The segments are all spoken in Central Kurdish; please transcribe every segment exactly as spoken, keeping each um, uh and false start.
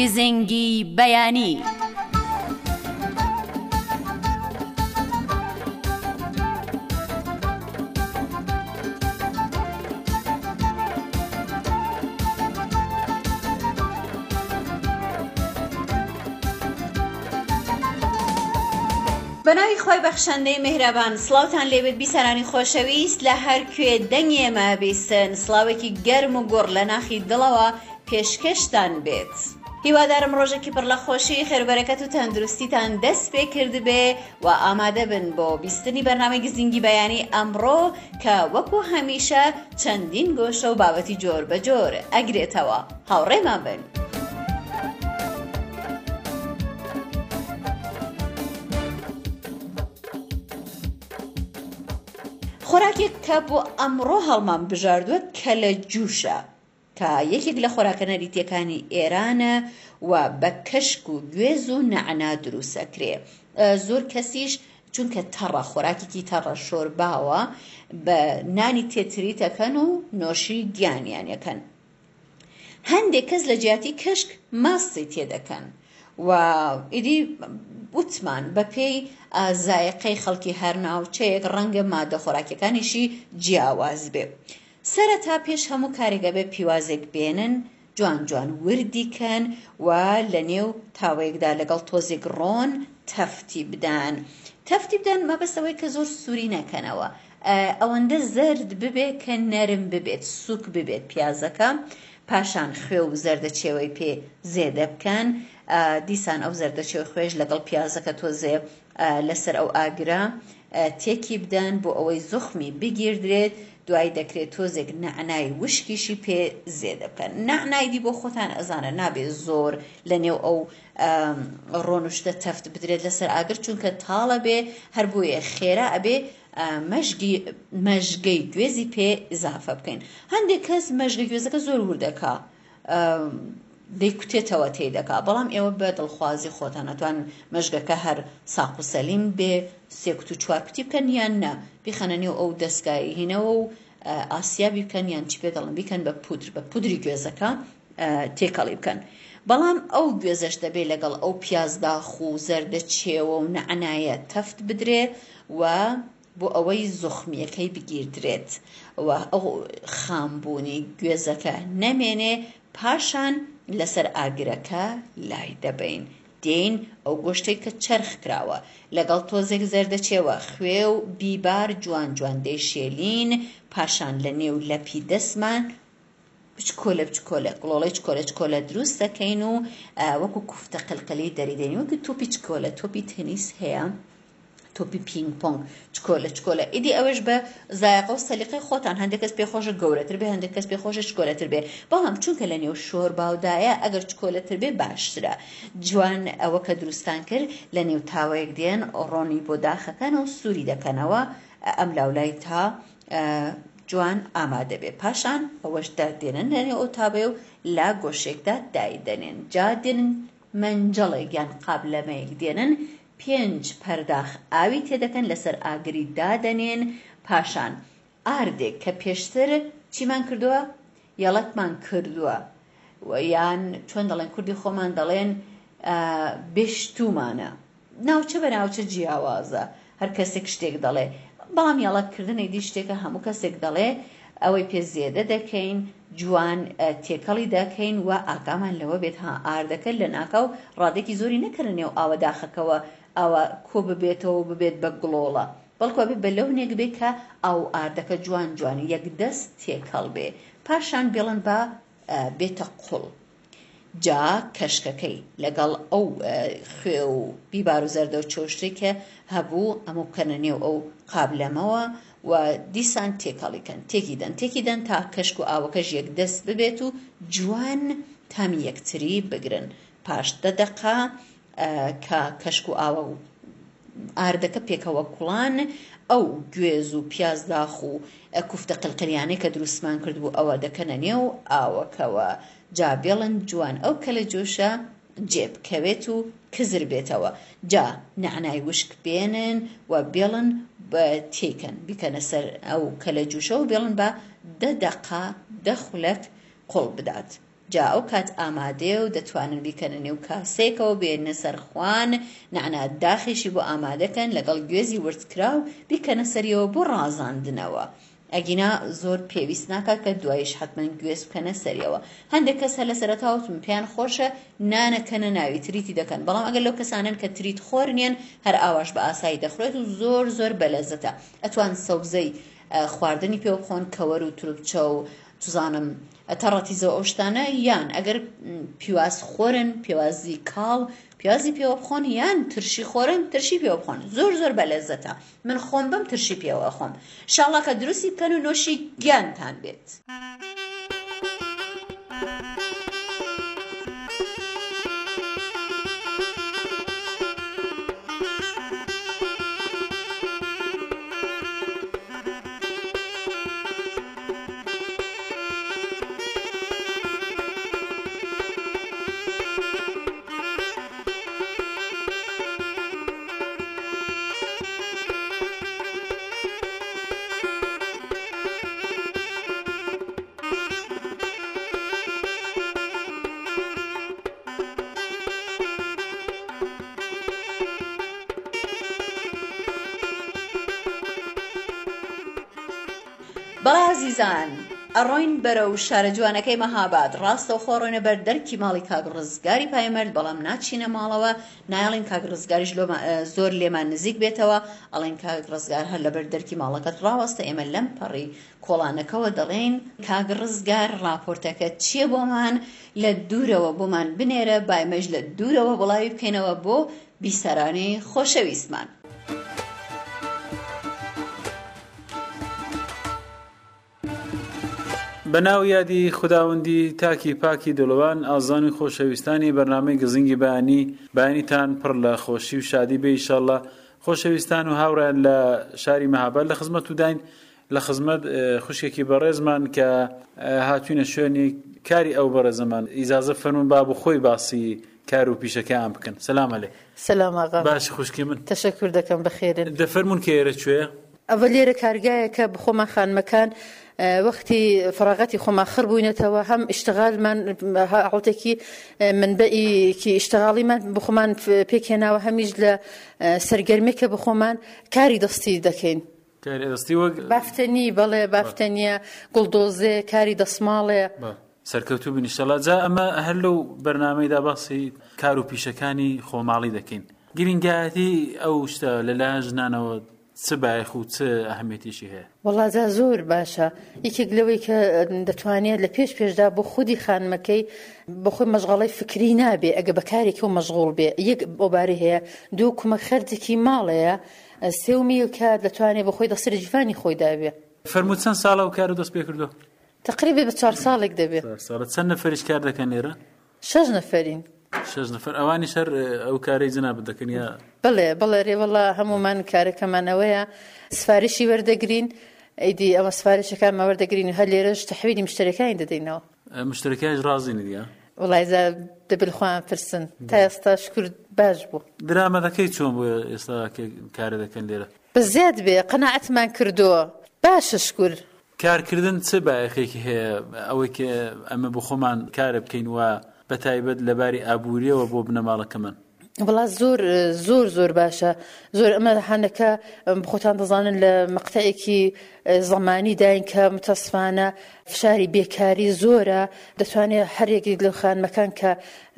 گزنگی بەیانی. بەناوی خۆی بەخشەندەی میهرەبان، سڵاوتان لێبێت بیسەرانی خۆشەویست لە هەر کوێ دەنگێمە بیستن. سڵاوێکی گەرم و گۆڕ لە ناخی دڵەوە پێشکەشتان بێت. هیوادارم ڕۆژێکی پڕ لە خۆشی، خێربەرەکەت و تەندروستیتان دەست پێ کرد بێ و ئامادە بن بۆ بیستنی بەرنامەی گزینگی بەیانی ئەمڕۆ کە وەکو هەمیشە چەندین گۆشە و بابەتی جۆر بە جۆر ئەگرێتەوە. هاوڕێمان بن. خۆراکێک کە بۆ ئەمڕۆ هەڵمان بژاردووە کەلە جووشە کە یەکێک لە خۆراکە نەریتیەکانی ئێرانە و بە کەشک و گوێز و نەعنا دروستەکرێ. زۆر کەسیش چونکە تەڕە، خۆراکێکی تەڕە شۆرباوە، بە نانی تێتری دەکەن و نۆشی گیانیانەکەن. هەندێک کەس لە جیاتی کەشک ماستی تێدەکەن و ئیدی وتمان بە پێی زایقەی خەڵکی هەر ناوچەیەک ڕەنگە مادە خۆراکیەکانیشی جیاواز بێ. سەرەتا پێش هەموو کارێکە بێ پیوازێک بێنن، جوان جوان وردی کەن و لە نێو تاوەیەکدا لەگەڵ تۆزێک ڕۆن تەفتی بدەن. تەفتی بدەن مەبەستەوەی کە زۆر سووری نەکەنەوە، ئەوەندە زەرد ببێ کە نەرم ببێت، سووک ببێت پیازەکە. پاشان خوێ و زەردەچێوەی پێ زێدە بکەن. دیسان ئەو زەردەچێوە خوێش لەگەڵ پیازەکە تۆزێ لەسەر ئەو ئاگرا تێکی بدەن بۆ ئەوەی زوخمی بگیردرێت. دوای دەکرێت تۆزێک نەعنای وشکیشی پێ زێدە بکەن. نەعنایدی بۆ خۆتان ئەزانە نابێت زۆر لە نێو ئەو ڕۆنوشتە تەفت بدرێت لەسەر ئاگر، چونکە تاڵە بێ، هەر بۆیە خێرا ئەبێ مەژگەی گوێزی پێ ئیزافە بکەین. هەندێک کەس مەژگەی گوێزەکە زۆر وردەکە، دەیکوتێتەوە تێدەکا، بەڵام ئێوە بە دڵخوازی خۆتان ئەتوان مەژگەکە هەر ساق و سەلیم بێ، سێکوت و چوارپتی بکەن یان نە، بیخەنە نێو ئەو دەستگای هینەوە و ئاسیابی بکەن یان چی پێ دەڵن بیکەن بە پودر، بە پودری گوێزەکە تێکەڵی بکەن. بەڵام ئەو گوێزەش دەبێت لەگەڵ ئەو پیازداخ و زەردەچێوە و نەعنایە تەفت بدرێ و بۆ ئەوەی زوخمیەکەی بگیردرێت و ئەو خامبوونی گوێزەکە نەمێنێ. پاشان لەسەر ئاگرەکە لای دەبین، دێین ئەو گۆشتەی کە چەرخ کراوە لەگەڵ تۆزێک زەردەچێوە، خوێ و بیبار جوان جوان دەیشێلین. پاشان لە نێو لەپی دەستمان بچکۆلە بچکۆلە گڵۆڵەی چکۆلە چکۆلە دروست دەکەین و وەکو کوفتە قلقلی دەریدەین، وەکو تۆپی چکۆلە، تۆپی تەنیس هەیە، تۆپی پینگ پۆنگ، چکۆلە چکۆلە. ئیدی ئەوەش بە زایقە و سەلیقەی خۆتان، هەندێک کەس پێخۆشە گەورەتر بێ، هەندێک کەس پێخۆشە چکۆلەتر بێ، بەڵام چونکە لە نێو شۆرباودایە ئەگەر چکۆلەتر بێ باشترە. جوان ئەوە کە دروستان کرد لە نێو تاوەیەک دێن، ڕۆنی بۆ داخەکەن و سووری دەکەنەوە ئەم لاولای تا جوان ئامادە بێ. پاشان ئەوەش دادێنن لە نێو ئەو تاوەیە و لا گۆشێکدا دایدەنێن. جا دێنن مەنجەڵێک یان قابلەمەیەک دێنن، پێنج پەرداخ ئاوی تێدەکەن، لەسەر ئاگری دادەنێن. پاشان ئاردێک کە پێشتر چیمان کردووە، یەڵەتمان کردووە یان چۆن دەڵێن کوردی خۆمان دەڵێن بێشتومانە، ناوچە بە ناوچە جیاوازە، هەر کەسێک شتێک دەڵێ، بەڵام یەڵەتکردنی دی شتێکە هەموو کەسێک دەڵێ. ئەوەی پێ زێدە دەکەین، جوان تێکەڵی دەکەین و ئاگامان لەوە بێت ها ئاردەکە لە ناکاو ڕادێکی زۆری نەکردن نێو ئاوە داخەکەوە ئەوە کۆ ببێتەوە و ببێت بە گڵۆڵە، بەڵکو بێت بە لەونێک بێت کە ئەو ئاردەکە جوان جوانی یەک دەست تێکەڵ بێ. پاشان بێڵن بە بێتە قوڵ. جا کەشکەکەی لەگەڵ ئەو خوێ و بیبار و زەردە و چۆشتێک کە هەبوو ئەمە بکەنە نێو ئەو قابلەمەوە و دیسان تێکەڵیکەن، تێکی دەن تێکی دەن تا کەشک و ئاوەکەش یەک دەست ببێت و جوان تامی یەکتری بگرن. پاش دە دەقا کە کەشک و ئاوە و ئاردەکە پێکەوە کوڵان، ئەو گوێز و پیازداخ و کوفتە قلقلیانەی کە دروستمان کردبوو ئەوە دەکەنە نێو ئاوەکەوە. جا بێڵن جوان ئەو کەلە جۆشە جێبکەوێت و کزر بێتەوە. جا نەعنای وشک بێنن و بێڵن بە تێکەن بیکەنە سەر ئەو کەلە جوشە و بێڵن بە دە دەقا دە خولەک قوڵ بدات. جا ئەو کات ئامادەیە و دەتوانن بیکەنە نێو کاسێکەوە بێنە سەر خوان نەعنا داخیشی بۆ ئامادەکەن لەگەڵ گوێزی وردکرا و بیکەنە سەریەوە بۆ ڕازاندنەوە. ئەگینا زۆر پێویست ناکات کە دوایش حتمما گوێز بکەنە سەریەوە. هەندێک کەس هە لە سەرەتاوتم پێیان خۆشە نانەکەنە ناوی تریتی دەکەن، بەڵام ئەگەر لەو کەسانن کە تریت خۆر نیەن هەر ئاواش بە ئاسایی دەخورێت و زۆر زۆر بەلەزەتە. ئەتوان سەوزەی خواردنی پێ بخۆن، کەوەر و تروبچە و توزانم تەڕەتیزەوە ئەو شتانە، یان ئەگەر پیواز خۆرن پیوازی کاڵ پیازی پێوە بخۆن، یان ترشی خۆرن ترشی پێوە بخۆن، زۆر زۆر بەلەزەتە. من خۆم بم ترشی پێوە خۆم. ئینشاڵڵا کە دروستی بکەن و نۆشی گیانتان بێت. بەڵێ عەزیزان، ئەڕۆین بەرەو شارە جوانەکەی مەهاباد. ڕاستە و خۆڕۆینە بەر دەرکی ماڵی کاک ڕزگاری پایمەرد، بەڵام ناچینە ماڵەوە، نایڵین کاک ڕزگاریش زۆر لێمان نزیک بێتەوە، ئەڵێن کاک ڕزگار هەر لەبەر دەرکی ماڵەکەت ڕاوەستە. ئێمە لەم پەڕی کۆڵانەکەەوە دەڵێن کاک ڕزگار ڕاپۆرتەکە چییە بۆمان، لە دوورەوە بۆمان بنێرە، بایمەش لە دوورەوە بڵاوی بکەینەوە بۆ بیسەرانی خۆشەویستمان. بەناو یادی خوداوەندی تاکی پاکی دڵوان ئازانی خۆشەویستانی بەرنامەی گزنگی بەیانی، بەیانیتان پڕ لە خۆشی و شادی بێ ئینشاڵڵا. خۆشەویستان و هاوڕێیان لە شاری مەهاباد لە خزمەت و داین، لە خزمەت خوشکێکی بەڕێزمان کە هاتوینە شوێنی کاری ئەو بەڕێزەمان. ئیجازە فەرمون با بۆ خۆی باسی کار و پیشەکەیان بکەن. سەلام عەلەی. سەلام ئاغا. باش خوشکی من. تەشەکر دەکەم بەخێرن. دەفەرمون کە ئێرە کوێیە؟ ئەوە لێرە کارگایەکە بخۆمان خانمەکان وەختی فراغەتی خۆمان خڕ بووینەتەوە، هەم ئیشتغالمان عوتێکی منبەئیکی ئیشتغاڵیمان بخۆمان پێکهێناوە، هەمیش لە سەرگەرمێکە بخۆمان کاری دەستی دەکەین. کاری دەستی وەک بافتنی، بەڵێ بافتەنیە، گوڵدۆزێ، کاری دەسماڵێ. سەرکەوتوو بن ئینشاڵڵا. جا ئەمە هەر لەو بەرنامەیدا باسی کار و پیشەکانی خۆماڵی دەکەین. گرنگایەتی ئەو شتە لەلایەن ژنانەوە چ بایەخ و چ ئەهەمیەتیشی هەیە؟ وەڵا جا زۆر باشە. یەکێک لەوەی کە دەتوانێت لە پێش پێشدا بۆ خودی خانمەکەی بۆ خۆی مەشغەڵەی فکری نابێ، ئەگە بەکارێکی و مەشغوڵ بێ. یەک بۆبارەی هەیە، دوو کومە خەرجێکی ماڵەیە، سێومی کە دەتوانێت بە خۆی دەسەر جیفانی خۆی دابێ. فەرمووت چەند ساڵە و کار و دەست پێ کردو؟ تقریبا بە چوار ساڵێک دەبێت. چەند نەفەریش کار دەکەن لێرە؟ شەش نەفەرین. شەش نەفەر. ئەوانی شەر ئەو کارەی جنابەت دەکەن یا؟ بڵێ بڵێ ڕێوەڵا هەمومان کارەکەمانەوەیە، سفارشی وەردەگرین، ئەیدی ئەمە سفارشەکانمان وەردەگرین و هەر لێرەش تەحویلی مشتەرەکانی دەدەینەوە. مشتەرەکانیش ڕازی نەدیە؟ وڵای زە دەبێت خۆیان پرسن. تا ئێستا شکر باش بوو. درامەدەکەی چۆن بووە ئێستا کارە دەکەن لێرە؟ بەزیاد بێ، قەناعەتمان کردووە. باشە شکر. کارکردن چ بایەخێکی هەیە ئەوەی کە ئەمە بۆ خۆمان کارە بکەین و بەتایبەت لەباری ئابووریەوە بۆ بنەماڵەکەمان؟ وڵا زۆر زۆر زۆر باشە. زۆر ئەمە هەنەکە خۆتان دەزانن لە مەقتەیەکی زەمانی داین کە متەسفانە فشاری بێکاری زۆرە، دەتوانێت هەرێکی لەو خانمەکان کە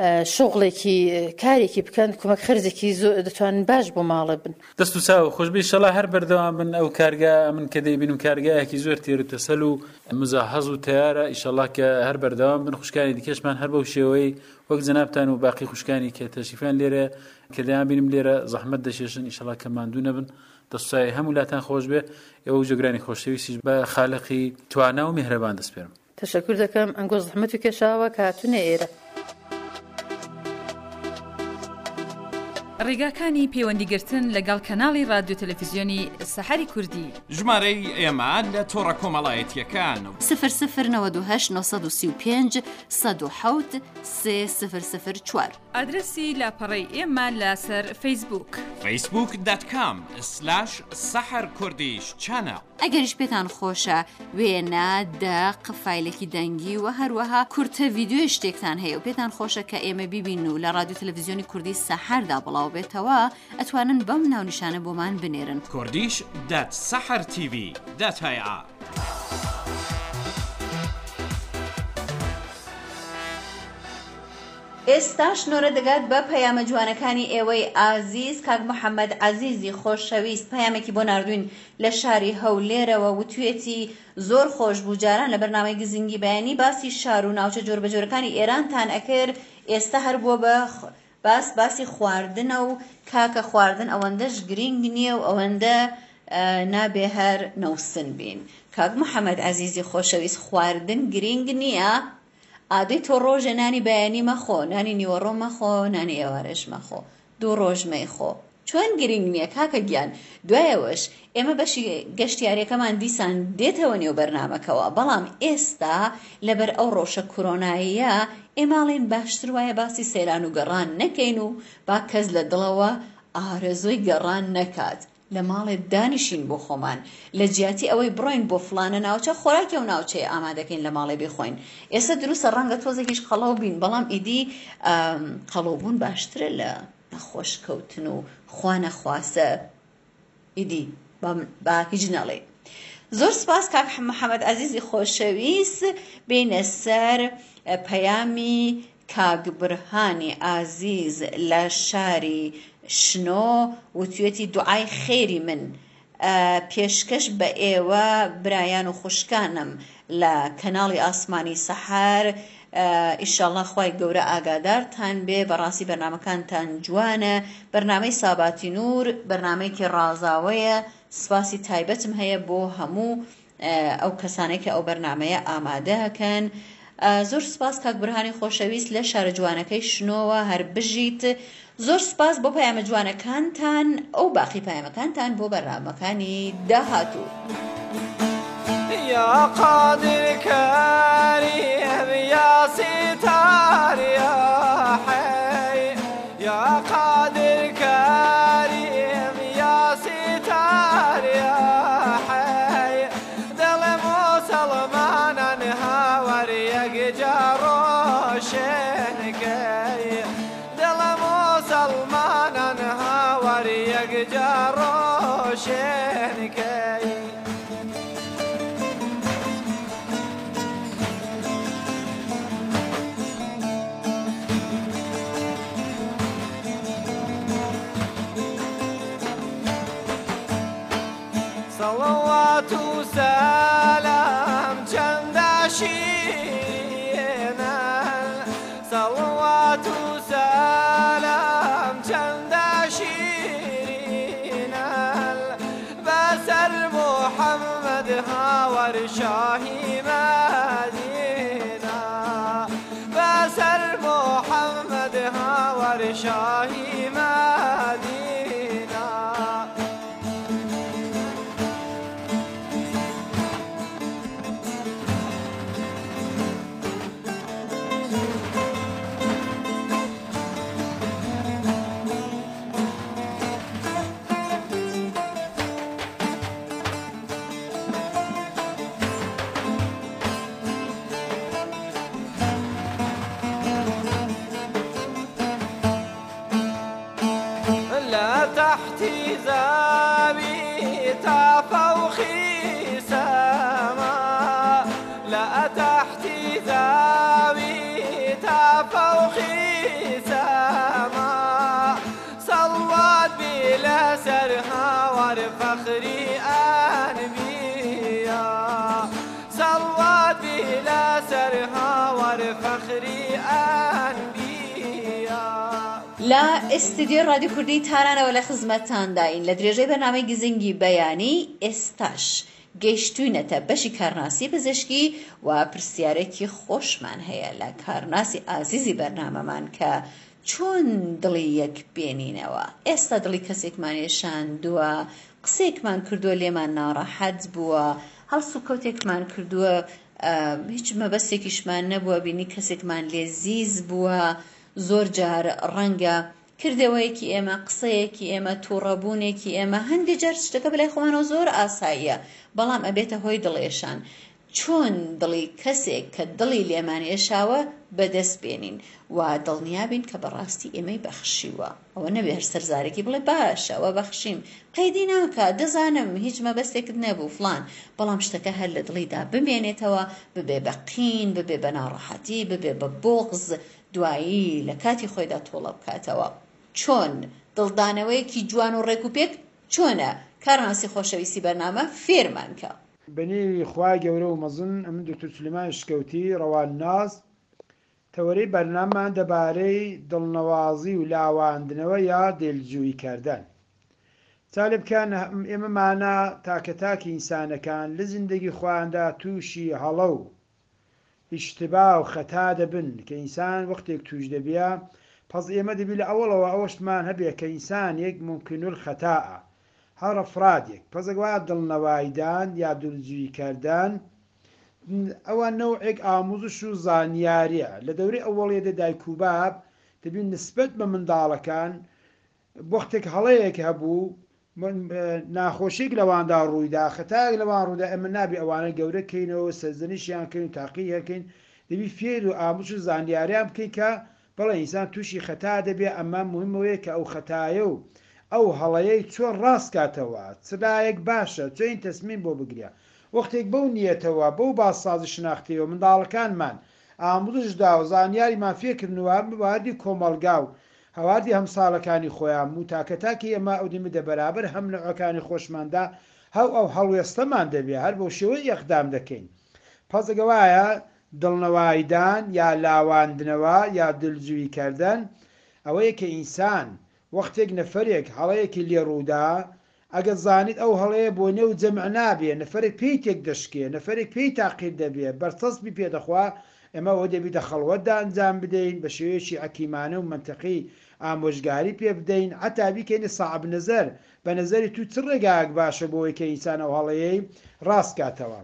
شغڵێکی کارێکی بکەن کۆمەک خەرجێکی زۆر دەتوانن باش بۆ ماڵە بن. دەست و چاو خۆشبی ئینشاڵڵا هەر بەردەوام بن. ئەو کارگا من کە دەیبینم کارگایەکی زۆر تێر و تەسەل و مزاحەز و تیارە. ئینشاڵڵا کە هەر بەردەوام بن. خوشکانی دیکەشمان هەر بەو شێوەی وەک جەنابتان و باقی خوشکانی کە تەشریفیان لێرە کە دەیان بینم لێرە زەحمەت دەشێشن، ئینشاڵڵا کە ماندوو نەبن. دەستای هەموو لاتان خۆش بێ. ئێوە جۆگرانی خۆشەویستیش بە خالقی توانا و میهرەبان دەست پێرم. تەشەکر دەکەم ئەنگۆ زەحمەتی کێشاوە کە هاتوونە ئێرە. ڕێگاکانی پەیوەندیگرتن لەگەڵ کەناڵی رادیۆ تەلەڤیزیۆنی سەحەری کوردی. ژمارەی ئێمە لە تۆڕە کۆمەڵایەتیەکان سفر سفر نەوەد و هەشت نۆسەد و سی و پێنج سەد و حەوت سێ سفر سفر چوار. ئادرسی لاپەڕەی ئێمە لەسەر فەیسبووک فەیسبووک دات کام سلاش سەحەر کوردیش چانە. ئەگەریش پێتان خۆشە وێنە دەق فایلێکی دەنگی و هەروەها کورتە ڤیدیۆی شتێکتان هەیە و پێتان خۆشە کە ئێمە بیبین و لە رادیۆ تەلەڤیزیۆنی کوردی سەحەردا بڵاو بێتەوە ئەتوانن بەم ناونیشانە بۆمان بنێرن. کوردیش دات سەحەر تیڤی دات هایە. ئێستاش نۆرە دەگات بە پەیامە جوانەکانی ئێوەی ئازیز. کاک محەممەد عەزیزی خۆشەویست پەیامێکی بۆ ناردوین لە شاری هەولێرەوە وتوێتی زۆر خۆش بوو جاران لە بەرنامەی گزینگی بەیانی باسی شار و ناوچە جۆربەجۆرەکانی ئێرانتان ئەکرد، ئێستا هەر بووە بە باس باسی خواردنە و کاکە خواردن ئەوەندەش گرنگ نییە و ئەوەندە نابێ هەر نەوسن بین. کاک محەممەد عەزیزی خۆشەویست خواردن گرنگ نییە، ئادەی تۆ ڕۆژە نانی بەیانی مەخۆ، نانی نیوەڕۆ مەخۆ، نانی ئێوارەش مەخۆ، دوو ڕۆژ مەیخۆ. چۆن گرنگ نییە کاکە گیان؟ دوایەوەش ئێمە بەشی گەشتیارەکەمان دیسان دێتەوە نێو بەرنامەکەوە، بەڵام ئێستا لەبەر ئەو ڕۆژە کۆرۆناییە ئێماڵێن باشتر وایە باسی سەیران و گەڕان نەکەین و با کەس لە دڵەوە ئارەزۆی گەڕان نەکات، لە ماڵێ دانیشین بۆ خۆمان لە جیاتی ئەوەی بڕۆین بۆ فلانە ناوچە خۆراکی و ناوچەیە ئامادەکەین لە ماڵێ بخۆین. ئێستا دروستە ڕەنگە تۆزێکیش قەڵەو بین، بەڵام ئیدی قەڵەوبوون باشترە لە نەخۆشکەوتن و خوا نەخواسە ئیدی با هیچ نەڵێ. زۆر سپاس کاک محەممەد عەزیزی خۆشەویست. بینە سەر پەیامی کاک برهانی ئازیز لە شاری شنۆ وتوێتی دوعای خێری من پێشکەش بە ئێوە برایان و خوشکانم لە کەناڵی ئاسمانی سەحەر. ئیشەڵڵا خوای گەورە ئاگادارتان بێ، بەڕاستی بەرنامەکانتان جوانە، بەرنامەی ساباتی نور بەرنامەیەکی ڕازاوەیە. سپاسی تایبەتم هەیە بۆ هەموو ئەو کەسانەی کە ئەو بەرنامەیە ئامادەکەن. زۆر سپاس کاک برهانی خۆشەویست لە شارە جوانەکەی شنۆوە هەر بژیت. زۆر سپاس بۆ پەیامە جوانەکانتان، ئەو باقی پەیامەکانتان بۆ بەرنامەکانی داهاتوو. يا قادر كريم يا ستار يا حي يا قادر كريم يا ستار يا حي دل مسلمان انهاور يقجروشنكي دل مسلمان انهاور يقجروشنكي صلوات وسلام جندشينا صلوات وسلام جندشينا بسر محمد هاور شاهي مدينة بسر محمد هاور شاهي مدينة تحتي زابي فوقي سما لا تحتي زابي فوقي سما صلوات بلا سرها ورفخري أنبياء صلوات بلا سرها ورفخري أنبياء. لە ئستودیۆ رادیۆ کوردی تارانەوە لە خزمەتتانداین لە درێژەی بەرنامەی گزینگی بەیانی. ئێستاش گەیشتوینەتە بەشی کارناسی پزیشکی و پرسیارێکی خۆشمان هەیە لە کارناسی ئازیزی بەرنامەمان کە چۆن دڵی یەک بێنینەوە. ئێستا دڵی کەسێکمان ێشاندووە، قسێکمان کردووە لێمان ناڕەحەت بووە، هەڵسو کەوتێکمان کردووە، هیچ مەبەستێکیشمان نەبووە، بینی کەسێکمان لێ زیز بووە، زۆر جار ڕەنگە کردەوەیەکی ئێمە، قسەیەکی ئێمە، تووڕەبوونێکی ئێمە هەندێک جار شتەکە بەلای خۆمانەوە زۆر ئاساییە، بەڵام ئەبێتە هۆی دڵێشان. چۆن دڵی کەسێک کە دڵی لێمان ێشاوە بەدەست بێنین و دڵنیابین کە بەڕاستی ئێمەی بەخشیوە. ئەوە نەبێ هەر سەرزارێکی بڵێ باشە ئەوە بەخشیم، قەیدی ناکە، دەزانم هیچ مەبەستێکت نەبوو فڵان، بەڵام شتەکە هەر لە دڵیدا بمێنێتەوە، ببێ بە قین، ببێ بە ناڕەحەتی، ببێ بە بۆغز، دوایی لە کاتی خۆیدا تۆڵە بکاتەوە. چۆن دڵدانەوەیەکی جوان و ڕێک و پێک چۆنە؟ کارناسی خۆشەویستی بەرنامە فێرمانکە. بەنێوی خوای گەورە و مەزن ئەمن دکتۆر سولێمان شکەوتی ڕەوانناس تەوەرەی بەرنامەمان دەبارەی دڵنەوازی و لاواندنەوە یا دێلجووی کردن. چالێ بکەن ئێمەمانە تاکە تاکی ئینسانەکان لە زیندگی خۆیاندا تووشی هەڵە و ئیشتبا و خەتا دەبن کە ئینسان وەختێک توش دەبیە، پس ئێمە دەبی لە ئەوڵەوە ئەوەشمان هەبێ کە ئینسانێک ممکنول خەتاە، هەر ئەفرادێک پەزەگوایە دڵنەوایدان یا دڵجووی کردن ئەوە نەوعێک ئاموزش و زانیاریە. لە دەورەی ئەوەڵێدە دایک و باب دەبین نسبەت بە منداڵەکان وەختێک هەڵەیەک هەبوو ناخۆشیێک لەواندا ڕوویدا، خەتایەک لەوان ڕوودا، ئەمە نابێ ئەوانە گەورەکەینەوە سەرزەنیشیان کەین و تاقی هەکەین، دەبی فێر و ئاموزش و زانیاریان بکەین کە بەڵێ ئینسان تووشی خەتا دەبێ. ئەمە مهمەوەیە کە ئەو خەتایە و ئەو هەڵەیەی چۆن ڕاستکاتەوە، چلایەک باشە، چۆین تەسمیم بۆ بگرێ. وەختێک بەو نیەتەوە بەو باسازی شناختیەوە منداڵەکانمان ئاموزشدا و زانیاریمان فێکردنەوە بواردی کۆمەڵگا و هەواردی هەمساڵەکانی خۆیان و تاکە تاکی ئەمە ئەو دیمە دەبەرابەر هەم نەوەکانی خۆشماندا هەو ئەو هەڵوێستەمان دەبێ هەر بۆ شێوەی یەقدام دەکەین. پەزەگەوایە دڵنەوایدان یا لاواندنەوە یا دڵجووی کردن ئەوەیە کە ئینسان وەختێک نەفرێک هەڵەیەکی لێ ڕوودا، ئەگە زانیت ئەو هەڵەیە بۆ نێو جەمع نابێ، نەفرێک پێی تێک دەشکێ، نەفرێک پێی تاقیر دەبێ، بەرچەسبی پێدەخوا، ئێمە ئەوە دەبی دە خەڵوەتدا ئەنجام بدەین، بە شێوەیەکی حەکیمانە و منتەقی ئامۆژگاری پێ بدەین، حتا بیکەینە سەعب نەزەر، بە نەزەری تو چ ڕێگایەک باشە بۆەوەی کە ئینسان ئەو هەڵەیەی ڕاستکاتەوە.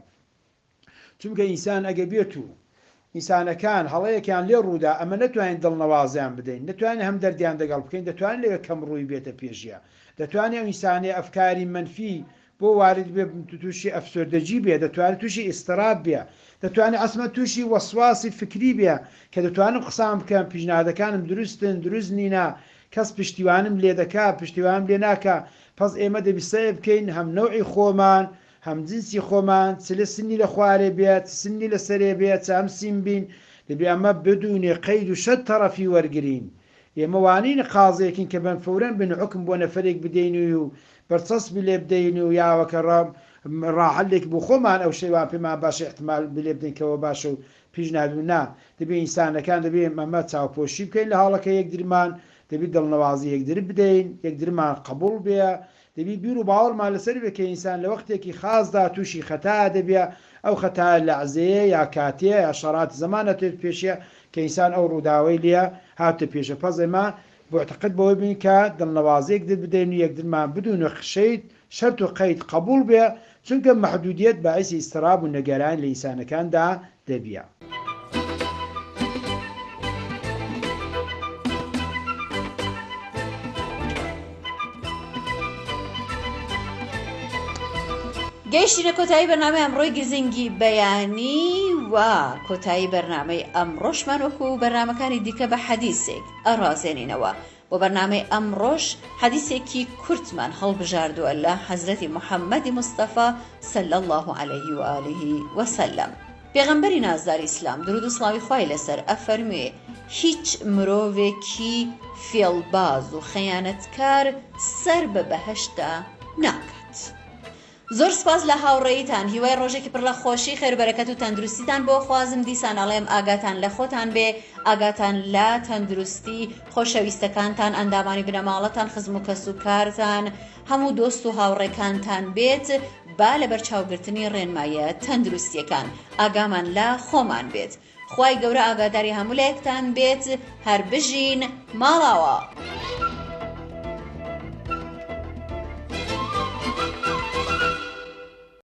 چونکە ئینسان ئەگە بێت و ئینسانەکان هەڵەیەکیان لێ ڕوودا، ئەمە نەتوانین دڵنەوازیان بدەین، نەتوانین هەم دەردیان دەگەڵ بکەین، دەتوانین لەوێ کەم ڕووی بێتە پێشیە، دەتوانێت ئینسانی ئەفکاری منفی بۆ وارد بێ تووشی ئەفسۆردەجی بێ، دەتوانێت تووشی ئیستراب بێ، دەتوانێت ئەسمە تووشی وەسواسی فکری بێ کە دەتوانم قسام بکەم پیشنهادەکانم دروستن دروست نینە، کەس پشتیوانم لێ دەکا پشتیوانم لێ ناکە. پس ئێمە دەبیستەیە بکەین هەم نەوعی خۆمان هەم جنسی خۆمان، چ لە سنی لە خوارێ بێت، سنی لە سەرێ بێت، چ هەم سیم بین، دەبێ ئەمە بدونێ قەید و شەد تەرەفی وەرگرین. ئێمە وانین قازێکین کە بەن فەورەن بن حکم بۆ نەفرێک بدەین و بەرچەسبی لێ بدەین و یاوەکە ڕاحەلێک بۆ خۆمان ئەو شەیوان پێمان باشە احتمال بلێ بدەینکەوە باشە و پیشنهادون نا. دەبێ ئینسانەکان دەبێ ئەمە چاوپۆشی بکەین لە هەڵەکە یەکدرمان، دەبێ دڵنەوازی یەکدر بدەین، یەکدرمان قبول بێ، دەبی بیر و باوەڕمان لەسەر بێ کە ئینسان لە وەختێکی خاصدا تووشی خەتا دەبێ، ئەو خەتا لەعزەیە یا کاتێ یا شەڕات زەمانە تێت پێشە کە ئینسان ئەو ڕووداوەی لێ هاتە پێشە. پەس ئێمە معتەقد بەوەی بین کە دڵنەوازی یەکدر بدەین و یەکدرمان بدون و خشەیت شەرت و قەید قبول بێ، چونکە مەحدودیت باعثی ئیستراب و نەگەران لە ئینسانەکاندا دەبیە. گەیشتینە کۆتایی بەرنامەی ئەمڕۆی گزنگی بەیانی و کۆتایی بەرنامەی ئەمڕۆشمان وەکو بەرنامەکانی دیکە بە حەدیسێک ئەڕازێنینەوە. بۆ بەرنامەی ئەمڕۆژ حەدیسێکی کورتمان هەڵبژاردووە لە حەزرەتی محەممەدی مستەفا صلی الله عليه و آله وسلم. پێغەمبەری نازداری ئیسلام درود و سڵاوی خوای لەسەر ئەفەرموێ هیچ مرۆڤێکی فێڵباز و خەیانەتکار سەر بە بەهەشتا ناکات. زۆر سپاس لە هاوڕێیتان، هیوای ڕۆژێکی پڕ لە خۆشی خێربەرەکەت و تەندروستیتان بۆ خوازم. دیسان ئەڵێم ئاگاتان لە خۆتان بێ، ئاگاتان لە تەندروستی خۆشەویستەکانتان، ئەندامانی بنەماڵەتان، خزم و کەس و کارتان، هەموو دۆست و هاوڕێکانتان بێت با لە بەرچاوگرتنی ڕێنمایە تەندروستیەکان، ئاگامان لە خۆمان بێت. خوای گەورە ئاگاداری هەموو لایەکتان بێت هەر بژین ماڵاوە.